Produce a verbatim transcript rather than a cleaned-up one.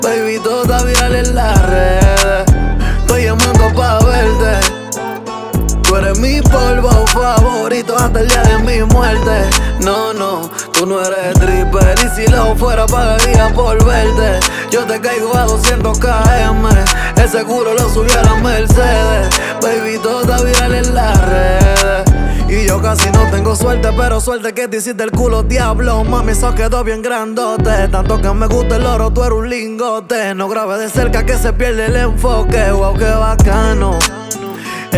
Baby, todo está viral en las redes. Estoy llamando pa' verte. Tú eres mi polvo favorito hasta el día de mi muerte. No, no, tú no eres stripper. Y si lo fuera pagaría por verte. Yo te caigo a doscientos kilómetros. El seguro lo subí a la Mercedes. Baby, todo está viral en las redes. Y yo casi no tengo suerte, pero suerte que te hiciste el culo, diablo. Mami, eso quedó bien grandote. Tanto que me gusta el oro, tú eres un lingote. No grabes de cerca que se pierde el enfoque. Wow, qué bacano.